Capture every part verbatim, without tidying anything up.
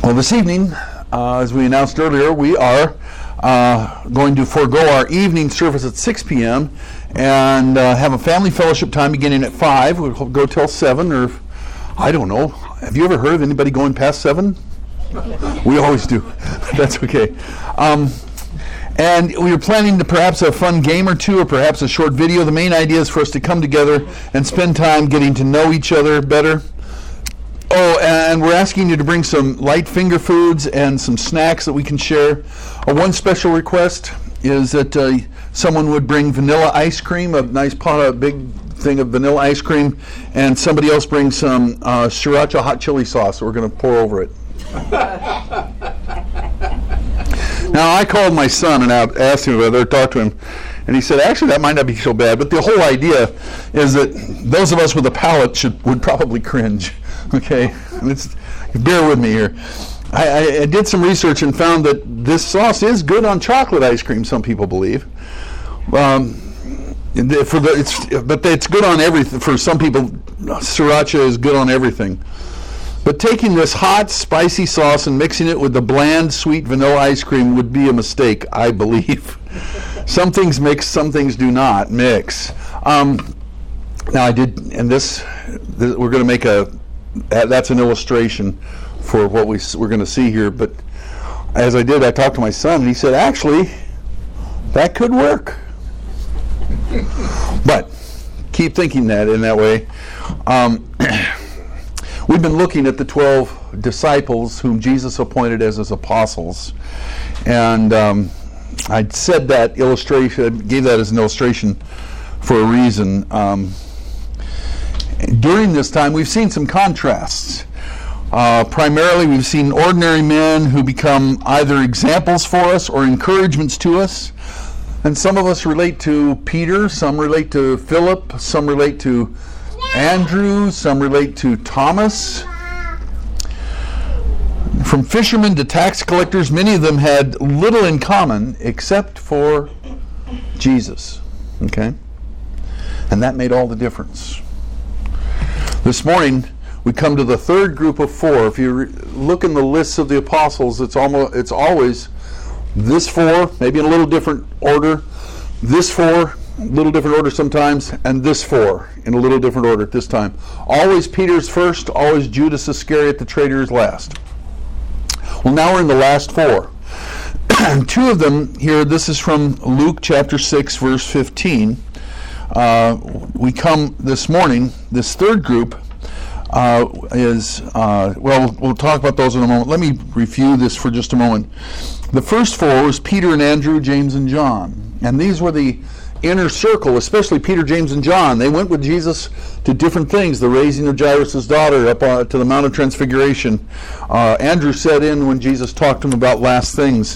Well, this evening, uh, as we announced earlier, we are uh, going to forego our evening service at six p.m. and uh, have a family fellowship time beginning at five. We'll go till seven, or I don't know. Have you ever heard of anybody going past seven? We always do. That's okay. Um, and we were planning to perhaps a fun game or two, or perhaps a short video. The main idea is for us to come together and spend time getting to know each other better. Oh, and we're asking you to bring some light finger foods and some snacks that we can share. Uh, one special request is that uh, someone would bring vanilla ice cream, a nice pot, a big thing of vanilla ice cream, and somebody else bring some uh, sriracha hot chili sauce that we're going to pour over it. Now, I called my son and I asked him whether to talk to him, and he said, actually, that might not be so bad, but the whole idea is that those of us with a palate should would probably cringe. Okay, it's, bear with me here. I, I, I did some research and found that this sauce is good on chocolate ice cream, some people believe. Um, for the, it's, but it's good on everything. For some people, sriracha is good on everything. But taking this hot, spicy sauce and mixing it with the bland, sweet vanilla ice cream would be a mistake, I believe. Some things mix, some things do not mix. Um, now I did, and this, this we're going to make a, that, that's an illustration for what we, we're going to see here. But as I did, I talked to my son, and he said, actually, that could work. But keep thinking that in that way. Um, we've been looking at the twelve disciples whom Jesus appointed as his apostles. And um, I said that illustration, gave that as an illustration for a reason. Um, during this time, we've seen some contrasts. Uh, primarily, we've seen ordinary men who become either examples for us or encouragements to us. And some of us relate to Peter, some relate to Philip, some relate to Andrew, some relate to Thomas. From fishermen to tax collectors, many of them had little in common except for Jesus. Okay? And that made all the difference. This morning, we come to the third group of four. If you re- look in the lists of the apostles, it's almost it's always this four, maybe in a little different order, this four, a little different order sometimes, and this four in a little different order at this time. Always Peter's first, always Judas Iscariot, the traitor, is last. Well, now we're in the last four. Two of them here, this is from Luke chapter six, verse fifteen. Uh, we come this morning, this third group uh, is, uh, well, we'll talk about those in a moment. Let me review this for just a moment. The first four was Peter and Andrew, James and John. And these were the inner circle, especially Peter, James, and John. They went with Jesus to different things, the raising of Jairus' daughter up uh, to the Mount of Transfiguration. Uh, Andrew sat in when Jesus talked to him about last things.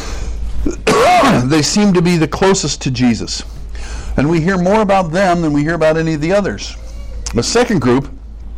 They seem to be the closest to Jesus. And we hear more about them than we hear about any of the others. The second group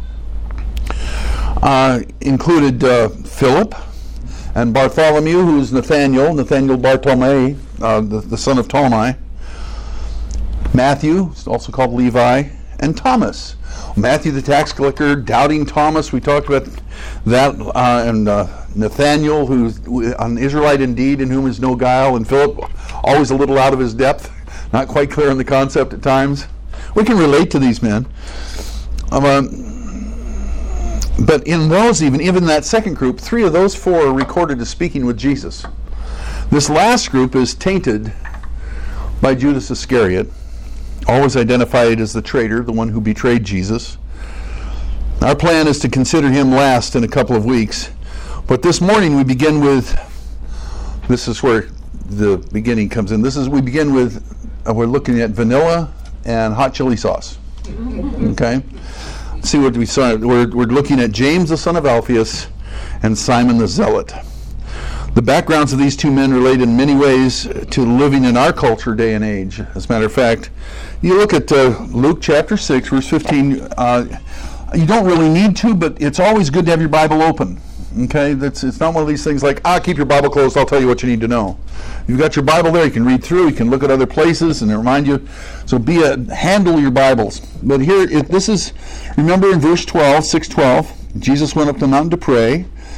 uh, included uh, Philip and Bartholomew, who is Nathaniel, Nathaniel Bartolome, uh, the, the son of Ptolemy. Matthew, also called Levi, and Thomas. Matthew the tax collector, doubting Thomas, we talked about that, uh, and uh, Nathaniel, who's an Israelite indeed, in whom is no guile, and Philip, always a little out of his depth, not quite clear on the concept at times. We can relate to these men. Um, but in those, even, even that second group, three of those four are recorded as speaking with Jesus. This last group is tainted by Judas Iscariot, always identified as the traitor, the one who betrayed Jesus. Our plan is to consider him last in a couple of weeks. But this morning we begin with, this is where the beginning comes in. This is, we begin with, uh, we're looking at vanilla and hot chili sauce. Okay? See what we saw. We're, we're looking at James the son of Alphaeus and Simon the Zealot. The backgrounds of these two men relate in many ways to living in our culture, day and age. As a matter of fact, you look at uh, Luke chapter six, verse fifteen. Uh, you don't really need to, but it's always good to have your Bible open. Okay, that's it's not one of these things like, ah, keep your Bible closed, I'll tell you what you need to know. You've got your Bible there, you can read through, you can look at other places and remind you. So be a handle your Bibles. But here, if this is, remember in verse twelve, six twelve, Jesus went up the mountain to pray,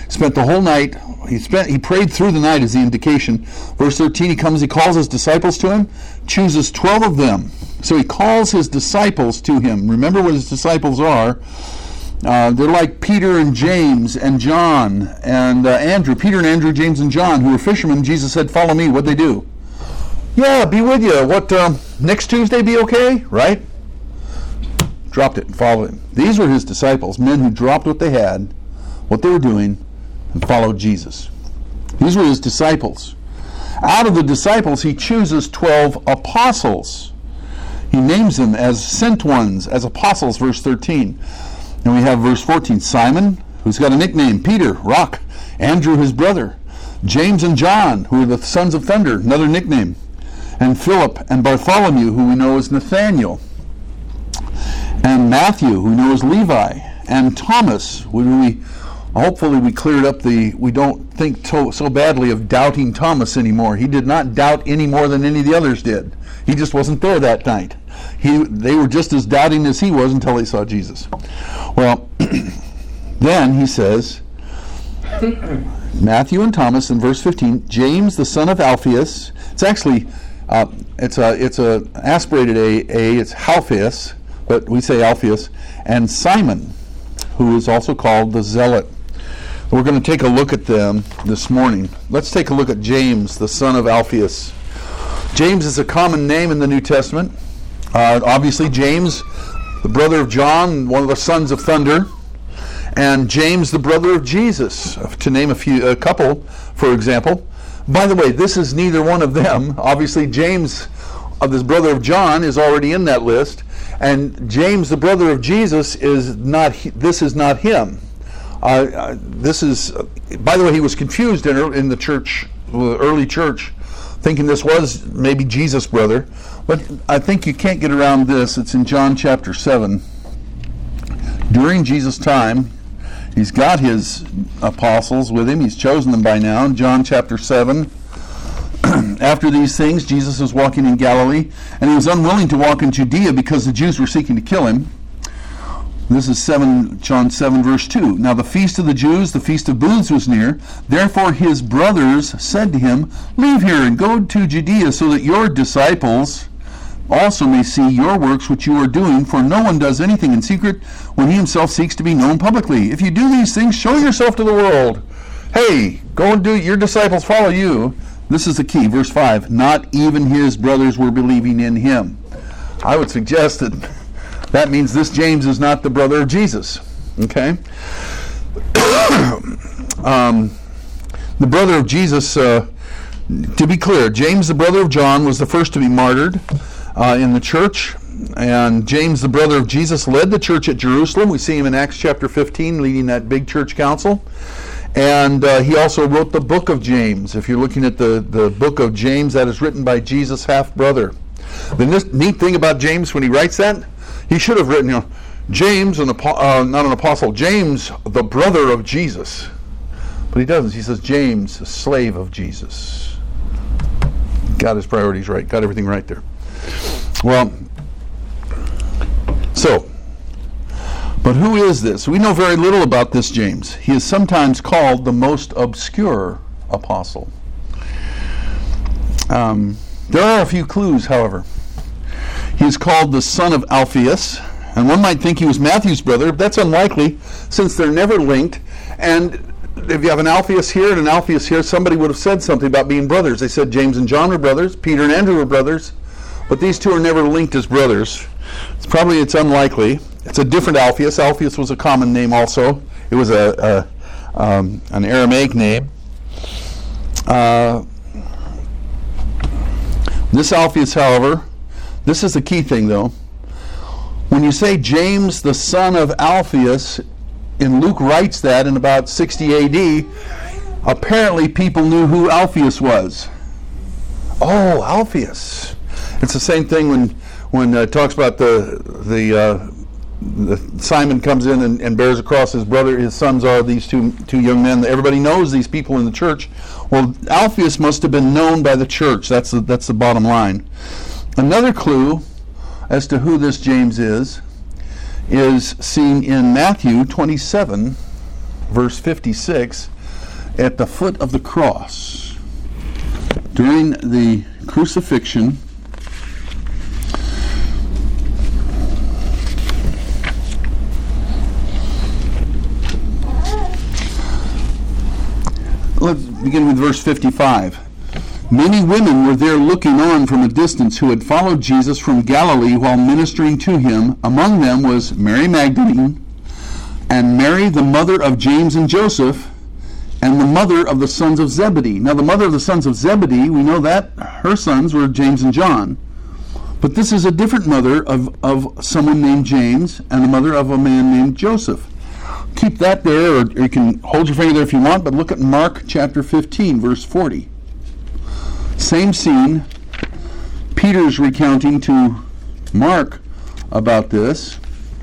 Spent the whole night. He spent. He prayed through the night, is the indication. Verse thirteen. He comes. He calls his disciples to him. Chooses twelve of them. So he calls his disciples to him. Remember what his disciples are. Uh, they're like Peter and James and John and uh, Andrew. Peter and Andrew, James and John, who were fishermen. Jesus said, "Follow me." What'd they do? Yeah, be with you. What, um, next Tuesday be okay? Right? Dropped it and followed him. These were his disciples, men who dropped what they had, what they were doing, and followed Jesus. These were his disciples. Out of the disciples, he chooses twelve apostles. He names them as sent ones, as apostles, verse thirteen. And we have verse fourteen, Simon, who's got a nickname, Peter, Rock, Andrew, his brother, James and John, who are the sons of thunder, another nickname, and Philip and Bartholomew, who we know as Nathaniel, and Matthew, who we know as Levi, and Thomas, who we hopefully we cleared up the, we don't think to, so badly of doubting Thomas anymore. He did not doubt any more than any of the others did. He just wasn't there that night. He, they were just as doubting as he was until they saw Jesus. Well, then he says, Matthew and Thomas in verse fifteen, James the son of Alphaeus. It's actually, uh, it's a it's a aspirated a, a it's Alphaeus, but we say Alphaeus, and Simon, who is also called the Zealot. We're going to take a look at them this morning. Let's take a look at James, the son of Alphaeus. James is a common name in the New Testament. Uh, obviously, James, the brother of John, one of the sons of thunder, and James, the brother of Jesus, to name a few, a couple, for example. By the way, this is neither one of them. Obviously, James, of this brother of John, is already in that list, and James, the brother of Jesus, is not. This is not him. Uh, uh, this is. Uh, by the way, he was confused in in the church, the early church, thinking this was maybe Jesus' brother. But I think you can't get around this. It's in John chapter seven. During Jesus' time, he's got his apostles with him. He's chosen them by now. In John chapter seven, after these things, Jesus was walking in Galilee, and he was unwilling to walk in Judea because the Jews were seeking to kill him. This is seven, John seven, verse two. Now the feast of the Jews, the feast of booths, was near. Therefore his brothers said to him, Leave here and go to Judea, so that your disciples also may see your works which you are doing, for no one does anything in secret when he himself seeks to be known publicly. If you do these things, show yourself to the world. Hey, go and do it. Your disciples follow you. This is the key, verse five. Not even his brothers were believing in him. I would suggest that that means this James is not the brother of Jesus. Okay? um, the brother of Jesus, uh, to be clear, James, the brother of John, was the first to be martyred uh, in the church. And James, the brother of Jesus, led the church at Jerusalem. We see him in Acts chapter fifteen, leading that big church council. And uh, he also wrote the book of James. If you're looking at the, the book of James, that is written by Jesus' half-brother. The neat thing about James, when he writes that, he should have written, you know, James, an apo- uh, not an apostle, James, the brother of Jesus. But he doesn't. He says, James, a slave of Jesus. Got his priorities right. Got everything right there. Well, so, but who is this? We know very little about this James. He is sometimes called the most obscure apostle. Um, there are a few clues, however. He is called the son of Alphaeus, and one might think he was Matthew's brother. That's unlikely, since they're never linked. And if you have an Alphaeus here and an Alphaeus here, somebody would have said something about being brothers. They said James and John were brothers, Peter and Andrew were brothers, but these two are never linked as brothers. It's probably it's unlikely. It's a different Alphaeus. Alphaeus was a common name also. It was a, a um, an Aramaic name. Uh, this Alphaeus, however, this is the key thing, though. When you say James, the son of Alphaeus, and Luke writes that in about sixty A D, apparently people knew who Alphaeus was. Oh, Alphaeus. It's the same thing when when uh, it talks about the the, uh, the Simon comes in and, and bears across his brother. His sons are these two two young men. Everybody knows these people in the church. Well, Alphaeus must have been known by the church. That's the, that's the bottom line. Another clue as to who this James is is seen in Matthew twenty-seven, verse fifty-six. at the foot of the cross during the crucifixion. Let's begin with verse fifty-five. Many women were there looking on from a distance who had followed Jesus from Galilee while ministering to him. Among them was Mary Magdalene, and Mary, the mother of James and Joseph, and the mother of the sons of Zebedee. Now, the mother of the sons of Zebedee, we know that her sons were James and John. But this is a different mother of, of someone named James and the mother of a man named Joseph. Keep that there, or, or you can hold your finger there if you want, but look at Mark chapter fifteen, verse forty. Same scene. Peter's recounting to Mark about this.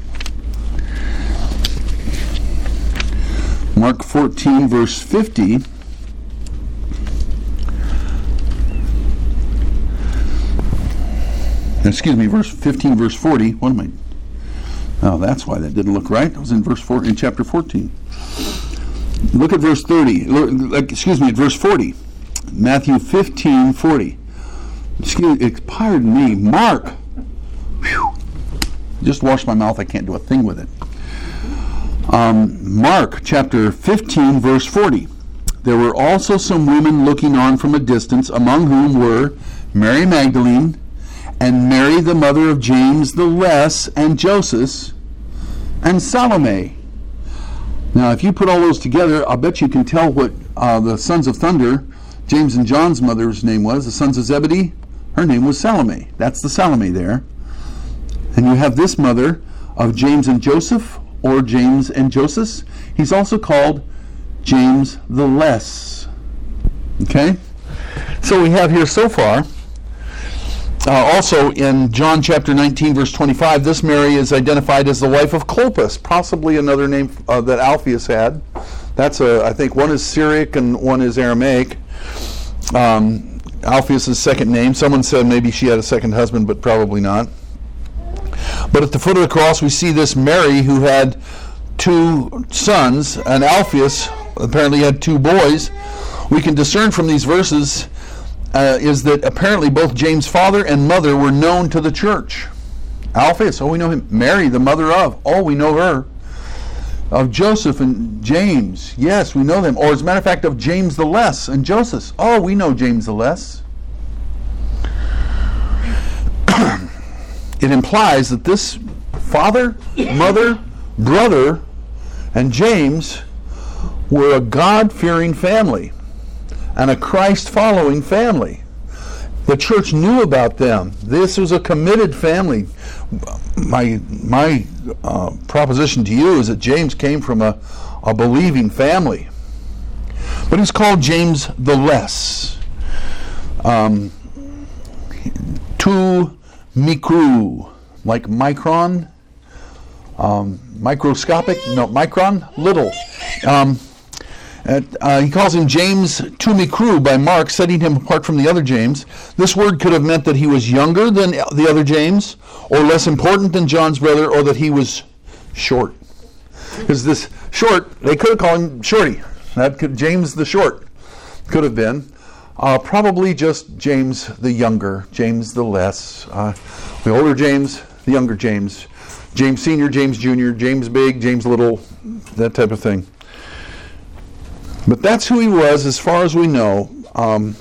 Mark fourteen, verse fifty. Excuse me, verse fifteen, verse forty. What am I? Oh, that's why that didn't look right. It was in verse four, in chapter fourteen. Look at verse thirty. Look, excuse me, at verse forty. Matthew fifteen, forty. Excuse me, pardon me. Mark. Whew. Just washed my mouth. I can't do a thing with it. Um, Mark chapter fifteen, verse forty. There were also some women looking on from a distance, among whom were Mary Magdalene, and Mary the mother of James the Less, and Joseph, and Salome. Now, if you put all those together, I'll bet you can tell what uh, the sons of thunder, James and John's mother's name was. The sons of Zebedee, her name was Salome. That's the Salome there. And you have this mother of James and Joseph, or James and Joseph. He's also called James the Less. Okay? So we have here so far, uh, also in John chapter nineteen, verse twenty-five, this Mary is identified as the wife of Clopas, possibly another name uh, that Alphaeus had. That's a, I think one is Syriac and one is Aramaic. Um, Alphaeus' second name. Someone said maybe she had a second husband, but probably not. But at the foot of the cross, we see this Mary who had two sons, and Alphaeus apparently had two boys. We can discern from these verses uh, is that apparently both James' father and mother were known to the church. Alphaeus, oh, we know him. Mary, the mother of, oh, we know her. Of Joseph and James, yes, we know them. Or as a matter of fact, of James the Less and Joseph, oh, we know James the Less. It implies that this father, mother, brother, and James were a God-fearing family and a Christ-following family. The church knew about them. This was a committed family. My my uh, proposition to you is that James came from a, a believing family. But he's called James the Less. Um, tu mikru, like micron, um, microscopic, no, micron, little. Um, At, uh, he calls him James tu mikru by Mark, setting him apart from the other James. This word could have meant that he was younger than the other James, or less important than John's brother, or that he was short. Because this short, they could have called him Shorty. That could, James the Short could have been. Uh, probably just James the Younger, James the Less. Uh, the older James, the younger James. James Senior, James Junior, James Big, James Little, that type of thing. But that's who he was as far as we know. Um,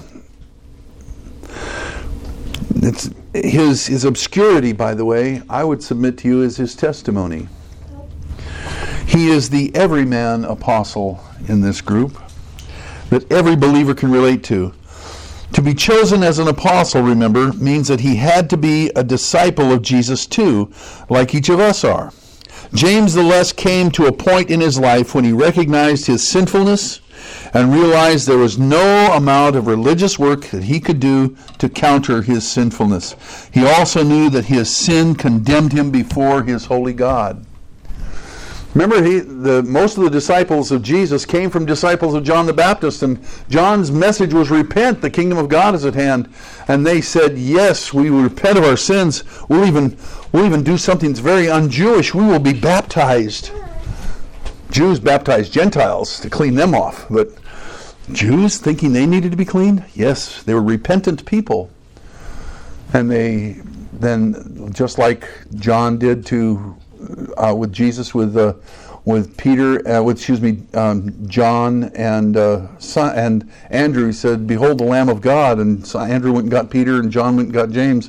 it's his, his obscurity, by the way, I would submit to you, is his testimony. He is the everyman apostle in this group that every believer can relate to. To be chosen as an apostle, remember, means that he had to be a disciple of Jesus too, like each of us are. James the Less came to a point in his life when he recognized his sinfulness and realized there was no amount of religious work that he could do to counter his sinfulness. He also knew that his sin condemned him before his holy God. Remember, he, the, most of the disciples of Jesus came from disciples of John the Baptist, and John's message was, repent, the kingdom of God is at hand. And they said, yes, we will repent of our sins. We'll even, we'll even do something that's very un-Jewish. We will be baptized. Jews baptized Gentiles to clean them off. But Jews thinking they needed to be cleaned? Yes, they were repentant people. And they then, just like John did to uh, with Jesus, with uh, with Peter, uh, with excuse me, um, John and uh, son, and Andrew, he said, "Behold the Lamb of God." And so Andrew went and got Peter, and John went and got James.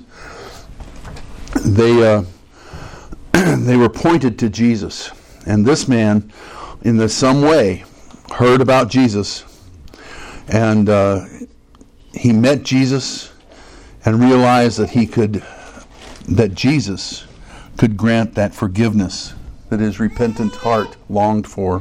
They uh, they were pointed to Jesus, and this man, in the, some way, heard about Jesus, and uh, he met Jesus. And realized that he could, that Jesus could grant that forgiveness that his repentant heart longed for.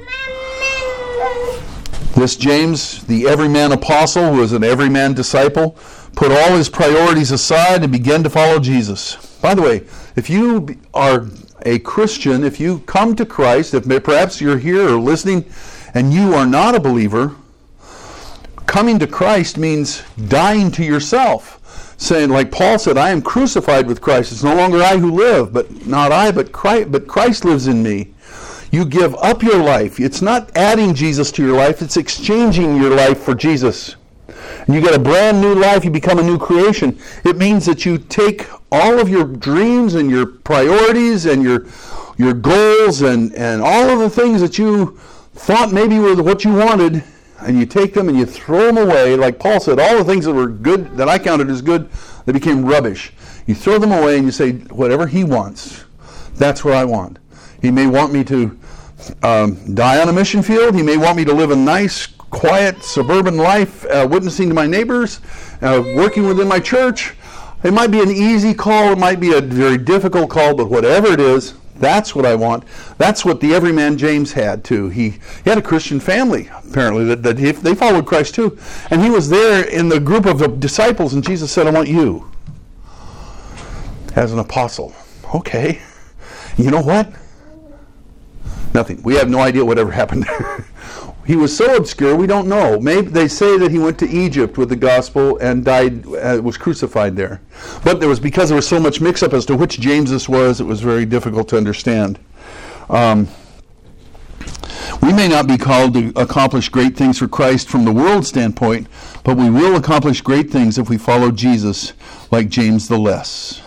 This James, the everyman apostle, who was an everyman disciple, put all his priorities aside and began to follow Jesus. By the way, if you are a Christian, if you come to Christ, if perhaps you're here or listening and you are not a believer, coming to Christ means dying to yourself. Saying, like Paul said, I am crucified with Christ. It's no longer I who live, but not I, but Christ, but Christ lives in me. You give up your life. It's not adding Jesus to your life. It's exchanging your life for Jesus. And you get a brand new life. You become a new creation. It means that you take all of your dreams and your priorities and your your goals and, and all of the things that you thought maybe were what you wanted, and you take them and you throw them away. Like Paul said, all the things that were good, that I counted as good, they became rubbish. You throw them away and you say, whatever he wants, that's what I want. He may want me to um, die on a mission field. He may want me to live a nice, quiet, suburban life, uh, witnessing to my neighbors, uh, working within my church. It might be an easy call. It might be a very difficult call, but whatever it is, that's what I want. That's what the everyman James had too. He, he had a Christian family, apparently, that, that he, they followed Christ too. And he was there in the group of the disciples, and Jesus said, I want you as an apostle. Okay. You know what? Nothing. We have no idea whatever happened there. He was so obscure, we don't know. Maybe they say that he went to Egypt with the gospel and died, uh, was crucified there. But there was, because there was so much mix-up as to which James this was, it was very difficult to understand. Um, we may not be called to accomplish great things for Christ from the world standpoint, but we will accomplish great things if we follow Jesus like James the Less.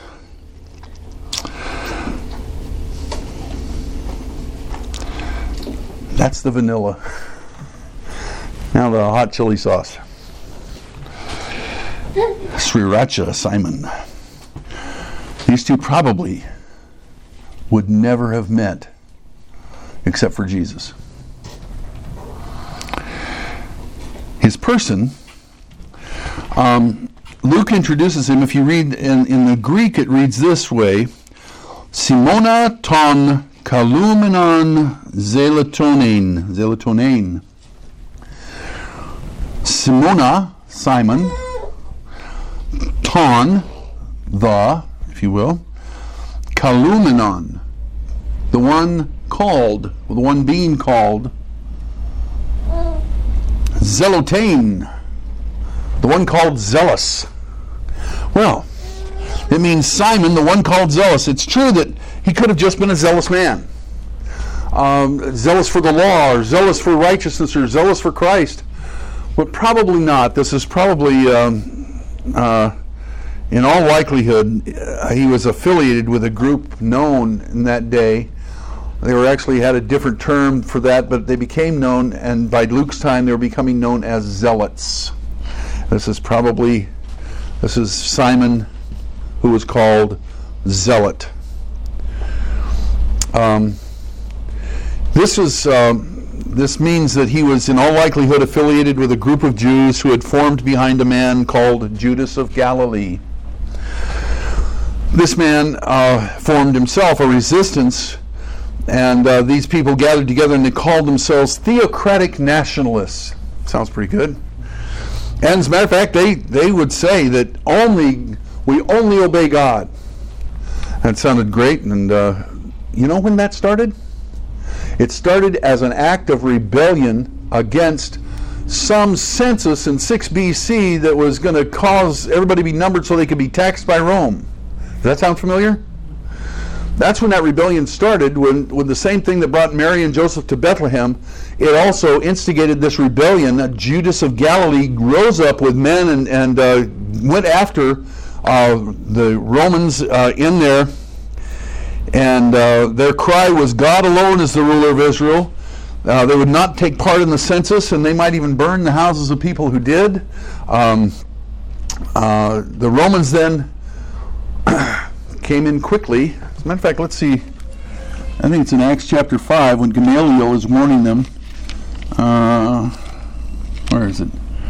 That's the vanilla. Now the hot chili sauce. Sriracha Simon. These two probably would never have met except for Jesus. His person, um, Luke introduces him. If you read in, in the Greek, it reads this way: Simona ton kalumenon zelatonein. Zelatonein. Simona, Simon, ton, the, if you will, kalumenon, the one called, the one being called, zelotein, the one called zealous. Well, it means Simon, the one called zealous. It's true that he could have just been a zealous man, um, zealous for the law, or zealous for righteousness, or zealous for Christ. But probably not. This is probably, um, uh, in all likelihood, uh, he was affiliated with a group known in that day. They were actually had a different term for that, but they became known, and by Luke's time, they were becoming known as zealots. This is probably, this is Simon, who was called Zealot. Um, this is. Um, This means that he was in all likelihood affiliated with a group of Jews who had formed behind a man called Judas of Galilee. This man uh, formed himself a resistance, and uh, these people gathered together and they called themselves theocratic nationalists. Sounds pretty good. And as a matter of fact, they, they would say that only we only obey God. That sounded great, and uh, you know when that started? It started as an act of rebellion against some census in six B C that was going to cause everybody to be numbered so they could be taxed by Rome. Does that sound familiar? That's when that rebellion started, when, when the same thing that brought Mary and Joseph to Bethlehem, it also instigated this rebellion. Judas of Galilee rose up with men and, and uh, went after uh, the Romans uh, in there, and uh, their cry was, God alone is the ruler of Israel. Uh, they would not take part in the census, and they might even burn the houses of people who did. Um, uh, the Romans then came in quickly. As a matter of fact, let's see. I think it's in Acts chapter five when Gamaliel is warning them. Uh, where is it?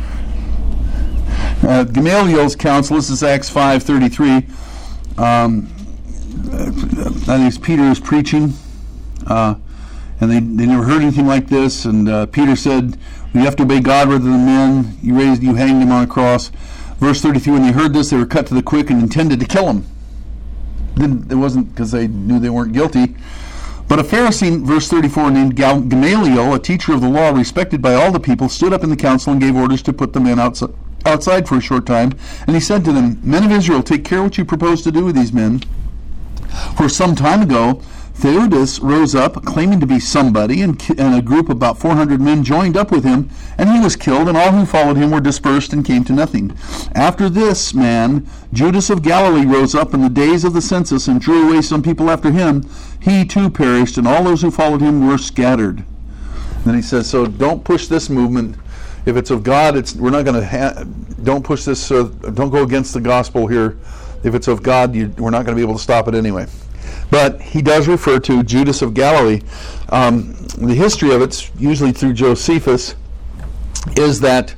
Uh, Gamaliel's counsel. This is Acts five thirty-three. Um, I think it's Peter is preaching, uh, and they they never heard anything like this. And uh, Peter said, "We have to obey God rather than men. You raised, you hanged him on a cross." Verse thirty-three. When they heard this, they were cut to the quick and intended to kill him. Didn't, it wasn't because they knew they weren't guilty. But a Pharisee, verse thirty-four, named Gamaliel, a teacher of the law, respected by all the people, stood up in the council and gave orders to put the men outside, outside for a short time. And he said to them, Men of Israel, take care what you propose to do with these men. For some time ago, Theudas rose up, claiming to be somebody, and, and a group of about four hundred men joined up with him, and he was killed, and all who followed him were dispersed and came to nothing. After this man, Judas of Galilee rose up in the days of the census and drew away some people after him. He too perished, and all those who followed him were scattered. And then he says, so don't push this movement. If it's of God, it's we're not going to. Ha- don't push this. Uh, don't go against the gospel here. If it's of God, you, we're not going to be able to stop it anyway. But he does refer to Judas of Galilee. Um, the history of it, usually through Josephus, is that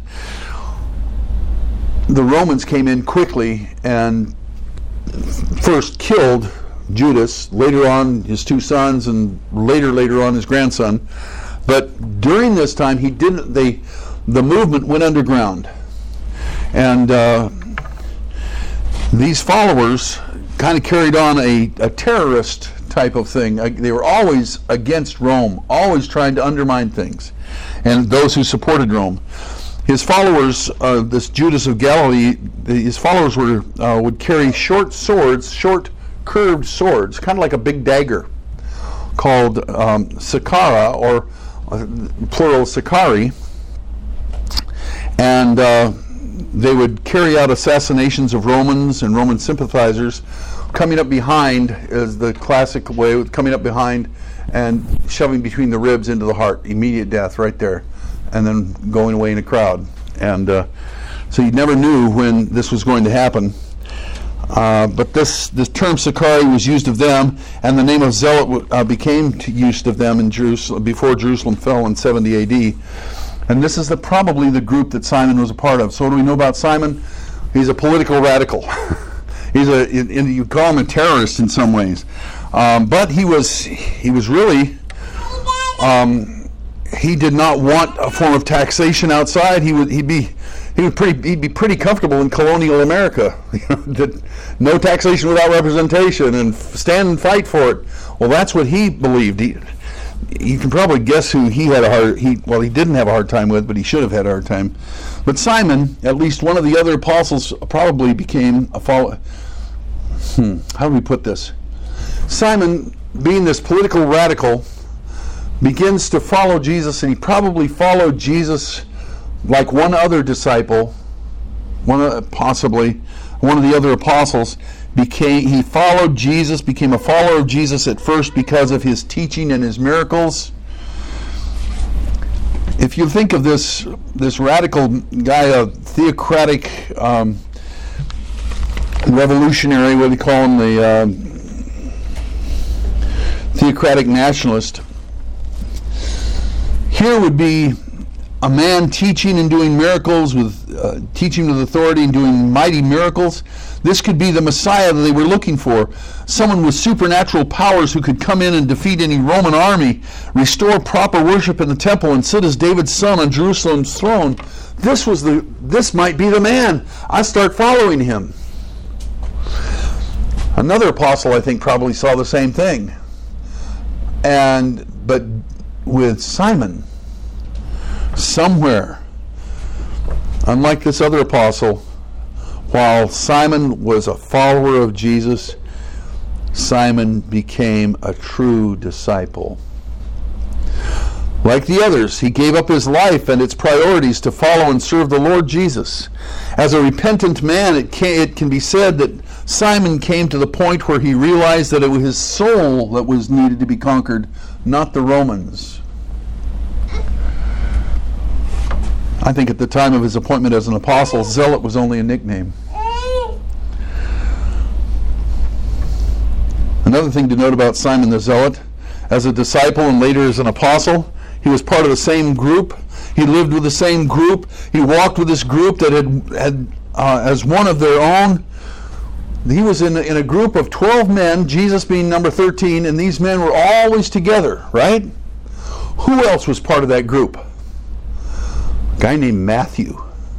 the Romans came in quickly and first killed Judas, later on his two sons, and later, later on his grandson. But during this time, he didn't. They, the movement went underground, and uh, these followers kind of carried on a, a terrorist type of thing. Uh, they were always against Rome, always trying to undermine things, and those who supported Rome. His followers, uh, this Judas of Galilee, the, his followers were uh, would carry short swords, short curved swords, kind of like a big dagger, called um, sakara, or uh, plural sakari, and uh, they would carry out assassinations of Romans and Roman sympathizers, coming up behind is the classic way, coming up behind and shoving between the ribs into the heart, immediate death right there, and then going away in a crowd. And uh, so you never knew when this was going to happen. Uh, but this, this term Sakari was used of them, and the name of Zealot uh, became used of them in Jerusalem before Jerusalem fell in seventy A D. And this is the, probably the group that Simon was a part of. So what do we know about Simon? He's a political radical. He's a in, in, you call him a terrorist in some ways, um, but he was he was really um, he did not want a form of taxation outside. He would he'd be he would pretty he'd be pretty comfortable in colonial America. You know, that no taxation without representation, and stand and fight for it. Well, that's what he believed. He, you can probably guess who he had a hard he well he didn't have a hard time with, but he should have had a hard time. But Simon, at least one of the other apostles, probably became a follower. Hmm, how do we put this? Simon, being this political radical, begins to follow Jesus, and he probably followed Jesus like one other disciple, one uh, possibly one of the other apostles. Became he followed Jesus, became a follower of Jesus at first because of his teaching and his miracles. If you think of this this radical guy, a theocratic um, revolutionary, what do you call him, the uh, theocratic nationalist, here would be a man teaching and doing miracles, with uh, teaching with authority and doing mighty miracles. This could be the Messiah that they were looking for. Someone with supernatural powers who could come in and defeat any Roman army, restore proper worship in the temple, and sit as David's son on Jerusalem's throne. This was the. This might be the man. I start following him. Another apostle, I think, probably saw the same thing. And but with Simon, somewhere, unlike this other apostle, while Simon was a follower of Jesus, Simon became a true disciple. Like the others, he gave up his life and its priorities to follow and serve the Lord Jesus. As a repentant man, it can, it can be said that Simon came to the point where he realized that it was his soul that was needed to be conquered, not the Romans. I think at the time of his appointment as an apostle, zealot was only a nickname. Another thing to note about Simon the Zealot, as a disciple and later as an apostle, he was part of the same group. He lived with the same group. He walked with this group that had, had uh, as one of their own. He was in a, in a group of twelve men, Jesus being number thirteen, and these men were always together, right? Who else was part of that group? A guy named Matthew.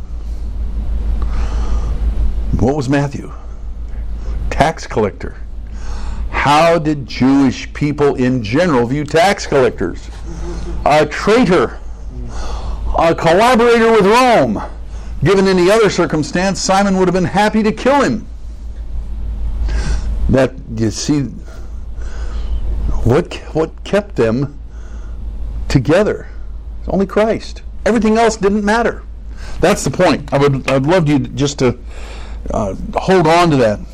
What was Matthew? Tax collector. How did Jewish people in general view tax collectors? A traitor, a collaborator with Rome. Given any other circumstance, Simon would have been happy to kill him. That, you see, what what kept them together? Only Christ. Everything else didn't matter. That's the point. I would I'd love you just to uh, hold on to that.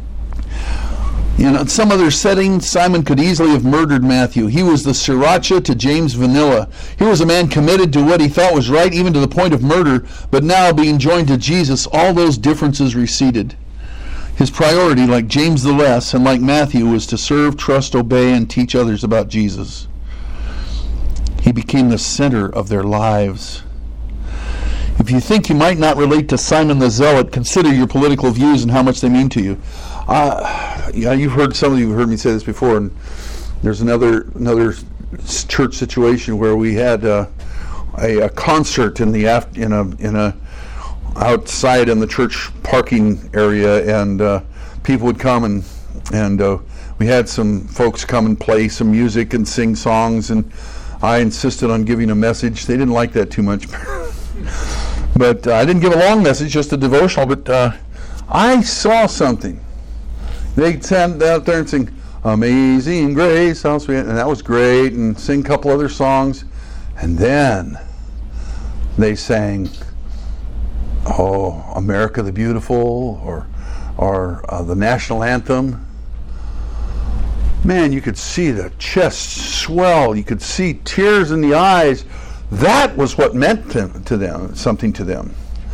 In some other setting, Simon could easily have murdered Matthew. He was the sriracha to James Vanilla. He was a man committed to what he thought was right, even to the point of murder, but now, being joined to Jesus, all those differences receded. His priority, like James the Less and like Matthew, was to serve, trust, obey, and teach others about Jesus. He became the center of their lives. If you think you might not relate to Simon the Zealot, consider your political views and how much they mean to you. Uh, yeah, you've heard, some of you have heard me say this before, and there's another another church situation where we had uh, a, a concert in the af- in a in a outside in the church parking area, and uh, people would come and and uh, we had some folks come and play some music and sing songs, and I insisted on giving a message. They didn't like that too much, but uh, I didn't give a long message, just a devotional. But uh, I saw something. They'd stand out there and sing "Amazing Grace," how sweet, and that was great, and sing a couple other songs, and then they sang, "Oh, America the Beautiful," or or uh, the national anthem. Man, you could see the chest swell. You could see tears in the eyes. That was what meant to, to them, something to them,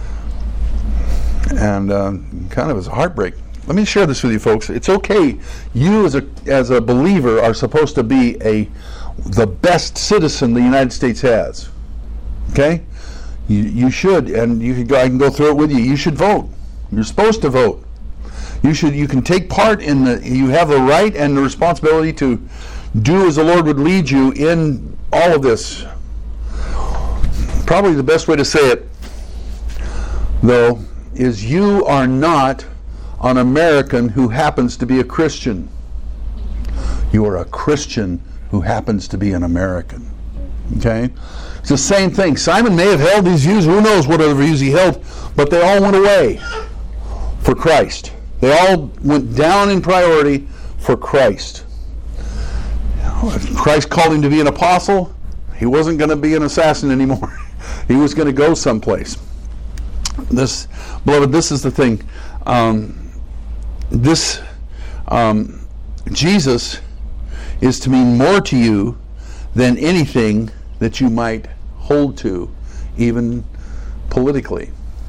and uh, kind of was a heartbreak. Let me share this with you, folks. It's okay. You, as a as a believer, are supposed to be a the best citizen the United States has. Okay, you you should, and you can go. I can go through it with you. You should vote. You're supposed to vote. You should. You can take part in the. You have the right and the responsibility to do as the Lord would lead you in all of this. Probably the best way to say it, though, is you are not an American who happens to be a Christian. You are a Christian who happens to be an American. Okay? It's the same thing. Simon may have held these views, who knows what other views he held, but they all went away for Christ. They all went down in priority for Christ. Christ called him to be an apostle. He wasn't going to be an assassin anymore. He was going to go someplace. This, beloved, this is the thing. Um, This, um, Jesus is to mean more to you than anything that you might hold to, even politically.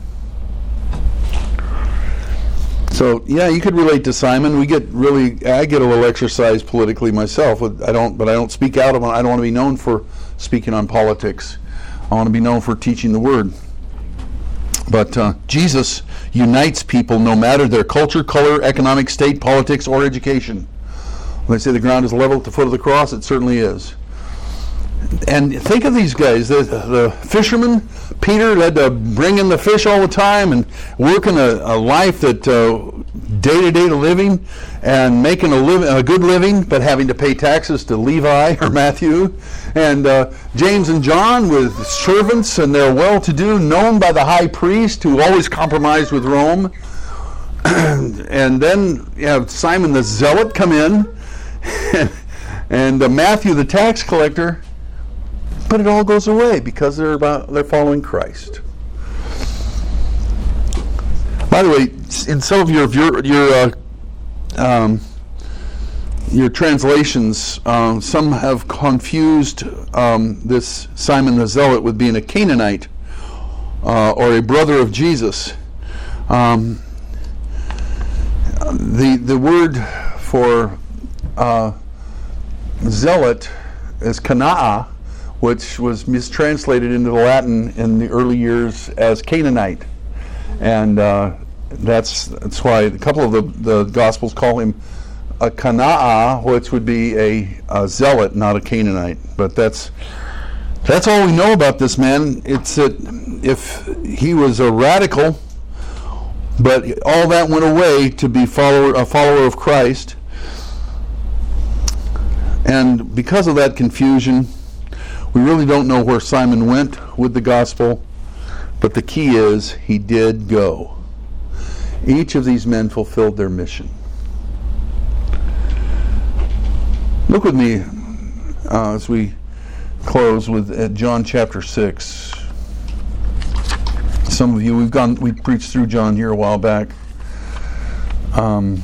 So, yeah, you could relate to Simon. We get really, I get a little exercise politically myself. I don't, but I don't speak out of it. I don't want to be known for speaking on politics. I want to be known for teaching the Word. But uh, Jesus unites people no matter their culture, color, economic state, politics, or education. When I say the ground is level at the foot of the cross, it certainly is. And think of these guys, the, the fishermen. Peter had to bring in the fish all the time and working a, a life that uh, day-to-day living and making a, liv- a good living, but having to pay taxes to Levi or Matthew. And uh, James and John with servants, and they're well-to-do, known by the high priest who always compromised with Rome. and then you have Simon the Zealot come in, and, and uh, Matthew the tax collector, but it all goes away because they're about they're following Christ. By the way, in some of your your your uh, um, your translations, um, some have confused um, this Simon the Zealot with being a Canaanite uh, or a brother of Jesus. Um, the the word for uh, zealot is kanaa, which was mistranslated into the Latin in the early years as Canaanite, and uh, that's that's why a couple of the, the Gospels call him a kanaa, which would be a, a zealot, not a Canaanite. But that's that's all we know about this man. It's that if he was a radical, but all that went away to be follower a follower of Christ, and because of that confusion, we really don't know where Simon went with the gospel, but the key is he did go. Each of these men fulfilled their mission. Look with me uh, as we close with uh, John chapter six. Some of you, we've gone, we preached through John here a while back. Um,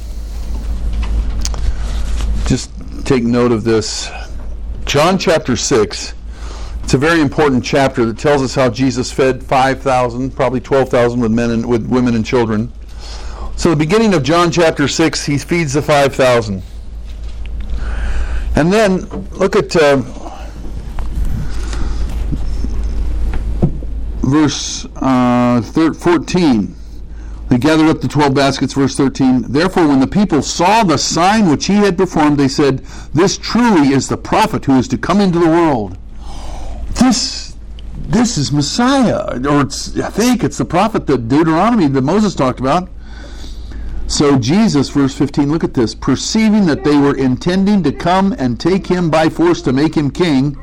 just take note of this. John chapter six, it's a very important chapter that tells us how Jesus fed five thousand, probably twelve thousand with men and with women and children. So the beginning of John chapter six, he feeds the five thousand. And then look at uh, verse uh, fourteen. They gathered up the twelve baskets, verse thirteen. Therefore, when the people saw the sign which he had performed, they said, "This truly is the prophet who is to come into the world." This, this is Messiah, or it's, I think it's the prophet that Deuteronomy that Moses talked about. So Jesus, verse fifteen, look at this. Perceiving that they were intending to come and take him by force to make him king,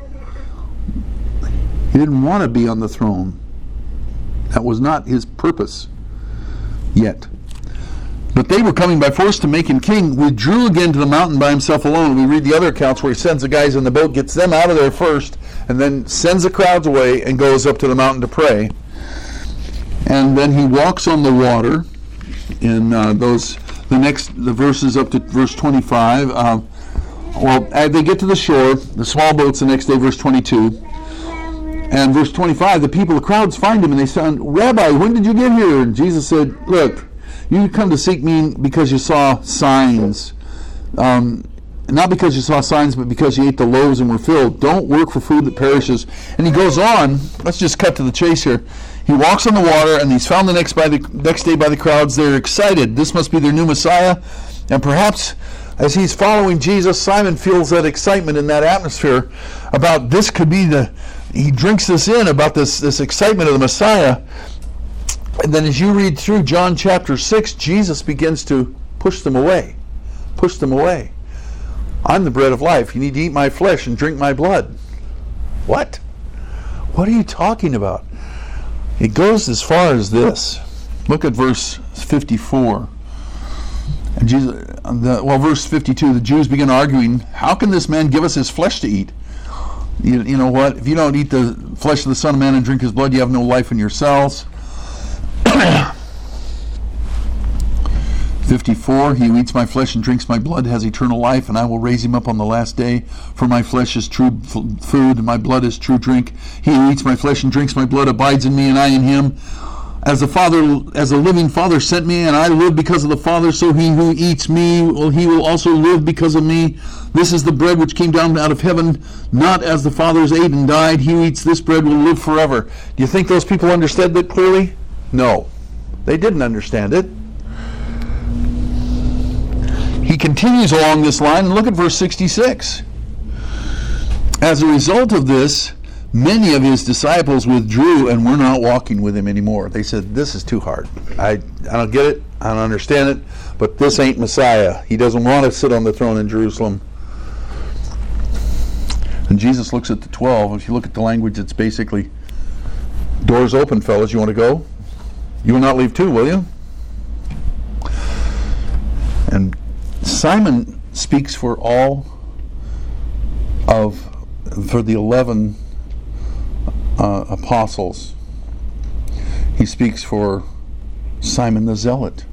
he didn't want to be on the throne. That was not his purpose yet. But they were coming by force to make him king, withdrew again to the mountain by himself alone. We read the other accounts where he sends the guys in the boat, gets them out of there first, and then sends the crowds away and goes up to the mountain to pray. And then he walks on the water. In uh, those, the next, the verses up to verse twenty-five. Uh, well, as they get to the shore, the small boats the next day, verse twenty-two. And verse twenty-five, the people, the crowds find him and they say, "Rabbi, when did you get here?" And Jesus said, "Look, you come to seek me because you saw signs. Um, not because you saw signs, but because you ate the loaves and were filled. Don't work for food that perishes." And he goes on. Let's just cut to the chase here. He walks on the water, and he's found the next by the next day by the crowds. They're excited. This must be their new Messiah. And perhaps as he's following Jesus, Simon feels that excitement in that atmosphere about this could be the, he drinks this in about this, this excitement of the Messiah. And then as you read through John chapter six, Jesus begins to push them away. Push them away. "I'm the bread of life. You need to eat my flesh and drink my blood." What? What are you talking about? It goes as far as this. Look at verse fifty-four. And Jesus, the, well, verse fifty-two, the Jews begin arguing, "How can this man give us his flesh to eat?" You, you know what? If you don't eat the flesh of the Son of Man and drink his blood, you have no life in yourselves. fifty-four, "He who eats my flesh and drinks my blood has eternal life, and I will raise him up on the last day. For my flesh is true f- food, and my blood is true drink. He who eats my flesh and drinks my blood abides in me, and I in him. As the Father, as the living Father sent me, and I live because of the Father, so he who eats me, well, he will also live because of me. This is the bread which came down out of heaven, not as the fathers ate and died. He who eats this bread will live forever." Do you think those people understood that clearly? No. They didn't understand it. He continues along this line, and look at verse sixty-six. "As a result of this, many of his disciples withdrew and were not walking with him anymore." They said, "This is too hard. I, I don't get it. I don't understand it. But this ain't Messiah. He doesn't want to sit on the throne in Jerusalem." And Jesus looks at the twelve. If you look at the language, it's basically, "Doors open, fellas. You want to go? You will not leave too, will you?" And Simon speaks for all of, for the eleven uh, apostles. He speaks for Simon the Zealot.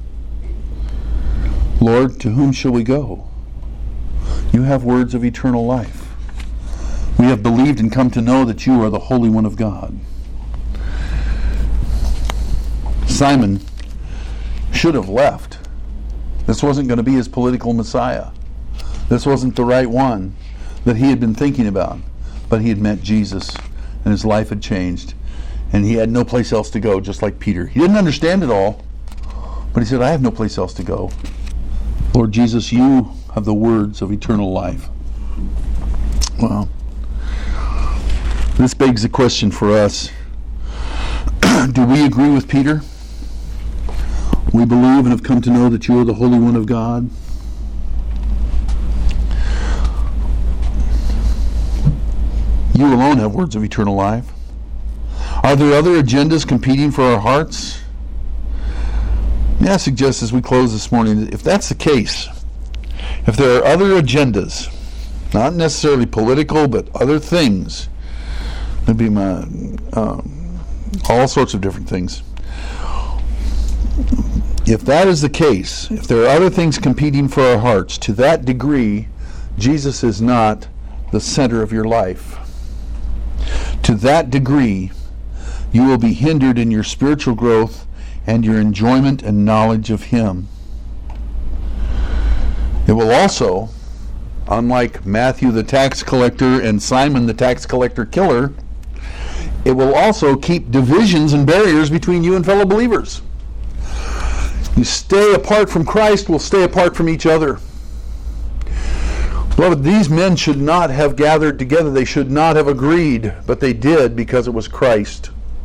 Lord, to whom shall we go? You have words of eternal life. We have believed and come to know that you are the Holy One of God. Simon should have left. This wasn't going to be his political Messiah. This wasn't the right one that he had been thinking about. But he had met Jesus, and his life had changed. And he had no place else to go, just like Peter. He didn't understand it all, but he said, I have no place else to go. Lord Jesus, you have the words of eternal life. Well, this begs the question for us. Do we agree with Peter? We believe and have come to know that you are the Holy One of God. You alone have words of eternal life. Are there other agendas competing for our hearts? May I suggest as we close this morning, if that's the case, if there are other agendas, not necessarily political, but other things, that'd be my, um, all sorts of different things. If that is the case, if there are other things competing for our hearts, to that degree, Jesus is not the center of your life. To that degree, you will be hindered in your spiritual growth and your enjoyment and knowledge of Him. It will also, unlike Matthew the tax collector and Simon the tax collector killer, it will also keep divisions and barriers between you and fellow believers. You stay apart from Christ, we'll stay apart from each other. Beloved, these men should not have gathered together. They should not have agreed, but they did because it was Christ.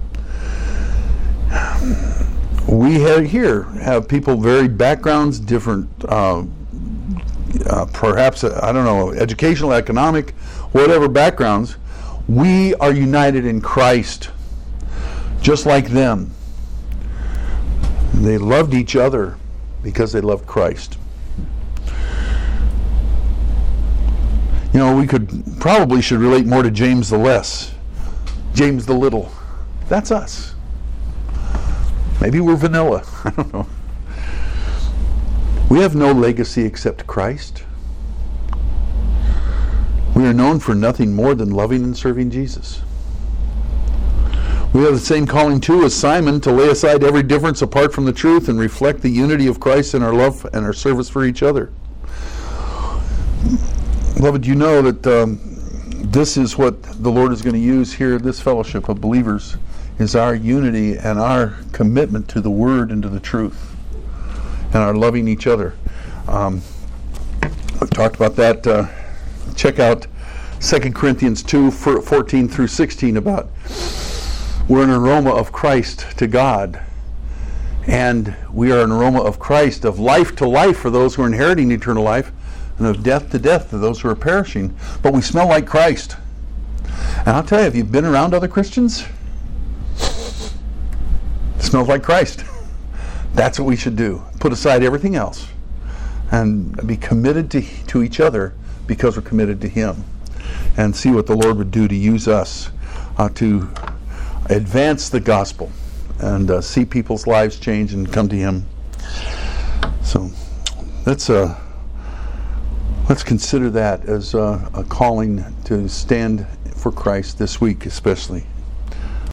We have here have people, varied backgrounds, different, uh, uh, perhaps, uh, I don't know, educational, economic, whatever backgrounds. We are united in Christ, just like them. They loved each other because they loved Christ. You know, we could probably should relate more to James the Less, James the Little. That's us. Maybe we're vanilla. I don't know. We have no legacy except Christ. We are known for nothing more than loving and serving Jesus. We have the same calling too as Simon, to lay aside every difference apart from the truth and reflect the unity of Christ in our love and our service for each other. Beloved, you know that um, this is what the Lord is going to use here, this fellowship of believers, is our unity and our commitment to the Word and to the truth, and our loving each other. Um, I've talked about that. Uh, check out Second Corinthians two, fourteen through sixteen, about we're an aroma of Christ to God, and we are an aroma of Christ, of life to life for those who are inheriting eternal life, and of death to death for those who are perishing. But we smell like Christ. And I'll tell you, if you've been around other Christians, it smells like Christ. That's what we should do. Put aside everything else and be committed to, to each other because we're committed to Him, and see what the Lord would do to use us uh, to advance the gospel and uh, see people's lives change and come to Him. So let's uh, let's consider that as uh, a calling to stand for Christ this week especially.